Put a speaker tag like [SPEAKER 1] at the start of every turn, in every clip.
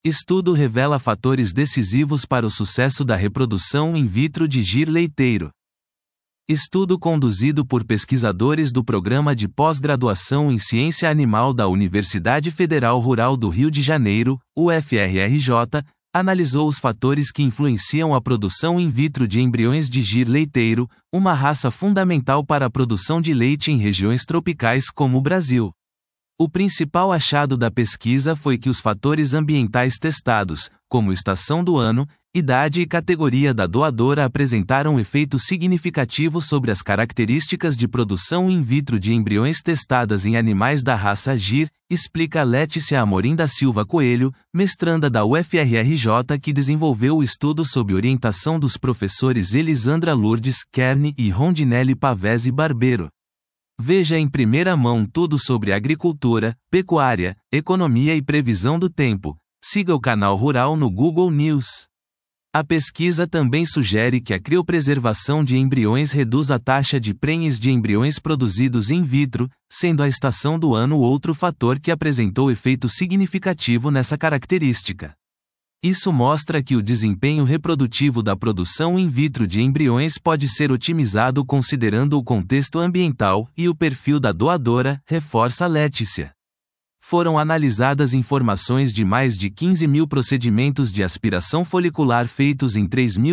[SPEAKER 1] Estudo revela fatores decisivos para o sucesso da reprodução in vitro de gir leiteiro. Estudo conduzido por pesquisadores do Programa de Pós-Graduação em Ciência Animal da Universidade Federal Rural do Rio de Janeiro, UFRJ, analisou os fatores que influenciam a produção in vitro de embriões de gir leiteiro, uma raça fundamental para a produção de leite em regiões tropicais como o Brasil. O principal achado da pesquisa foi que os fatores ambientais testados, como estação do ano, idade e categoria da doadora, apresentaram efeito significativo sobre as características de produção in vitro de embriões testadas em animais da raça gir, explica Létícia Amorim da Silva Coelho, mestranda da UFRJ, que desenvolveu o estudo sob orientação dos professores Elisandra Lourdes Kern e Rondinelli Pavese Barbeiro. Veja em primeira mão tudo sobre agricultura, pecuária, economia e previsão do tempo. Siga o canal Rural no Google News. A pesquisa também sugere que a criopreservação de embriões reduz a taxa de prenhes de embriões produzidos in vitro, sendo a estação do ano outro fator que apresentou efeito significativo nessa característica. Isso mostra que o desempenho reprodutivo da produção in vitro de embriões pode ser otimizado considerando o contexto ambiental e o perfil da doadora, reforça Létícia. Foram analisadas informações de mais de 15 mil procedimentos de aspiração folicular feitos em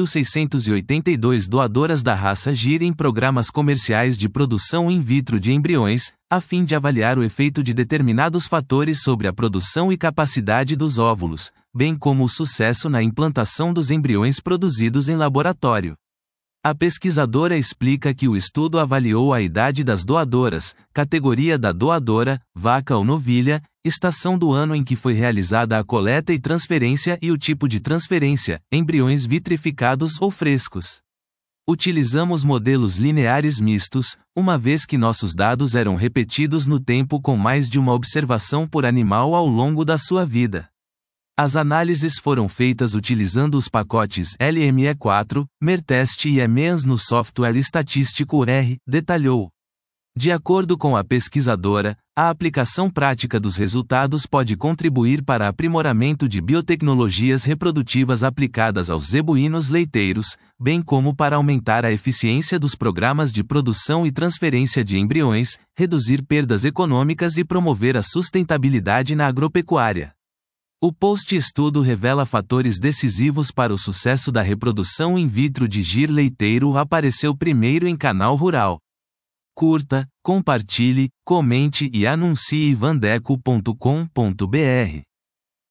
[SPEAKER 1] 3.682 doadoras da raça gir em programas comerciais de produção in vitro de embriões, a fim de avaliar o efeito de determinados fatores sobre a produção e capacidade dos óvulos, bem como o sucesso na implantação dos embriões produzidos em laboratório. A pesquisadora explica que o estudo avaliou a idade das doadoras, categoria da doadora, vaca ou novilha, estação do ano em que foi realizada a coleta e transferência e o tipo de transferência, embriões vitrificados ou frescos. Utilizamos modelos lineares mistos, uma vez que nossos dados eram repetidos no tempo com mais de uma observação por animal ao longo da sua vida. As análises foram feitas utilizando os pacotes LME4, MERTEST e EMEANS no software estatístico R, detalhou. De acordo com a pesquisadora, a aplicação prática dos resultados pode contribuir para aprimoramento de biotecnologias reprodutivas aplicadas aos zebuínos leiteiros, bem como para aumentar a eficiência dos programas de produção e transferência de embriões, reduzir perdas econômicas e promover a sustentabilidade na agropecuária. O post-estudo revela fatores decisivos para o sucesso da reprodução in vitro de gir leiteiro. Apareceu primeiro em Canal Rural. Curta, compartilhe, comente e anuncie vandeco.com.br.